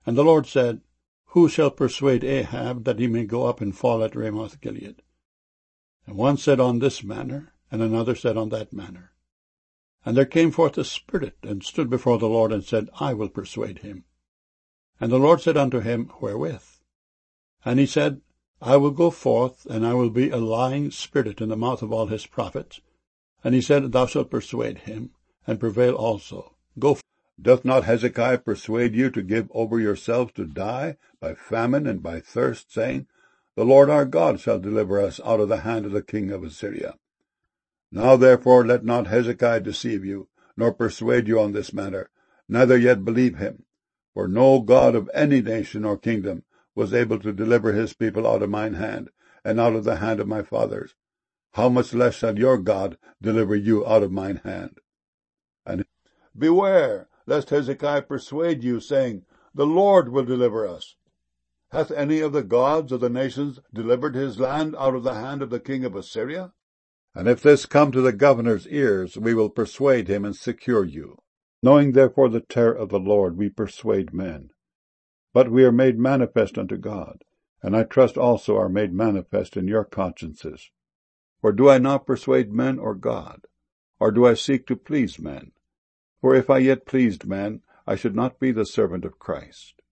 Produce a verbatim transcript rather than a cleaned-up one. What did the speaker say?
And the Lord said, Who shall persuade Ahab that he may go up and fall at Ramoth Gilead? And one said on this manner, and another said on that manner. And there came forth a spirit, and stood before the Lord, and said, I will persuade him. And the Lord said unto him, Wherewith? And he said, I will go forth, and I will be a lying spirit in the mouth of all his prophets. And he said, Thou shalt persuade him, and prevail also. Go. Doth not Hezekiah persuade you to give over yourselves to die by famine and by thirst, saying, The Lord our God shall deliver us out of the hand of the king of Assyria? Now therefore let not Hezekiah deceive you, nor persuade you on this matter, neither yet believe him. For no God of any nation or kingdom was able to deliver his people out of mine hand, and out of the hand of my fathers. How much less shall your God deliver you out of mine hand? And beware, lest Hezekiah persuade you, saying, The Lord will deliver us. Hath any of the gods of the nations delivered his land out of the hand of the king of Assyria? And if this come to the governor's ears, we will persuade him and secure you. Knowing therefore the terror of the Lord, we persuade men. But we are made manifest unto God, and I trust also are made manifest in your consciences. For do I not persuade men or God? Or do I seek to please men? For if I yet pleased men, I should not be the servant of Christ.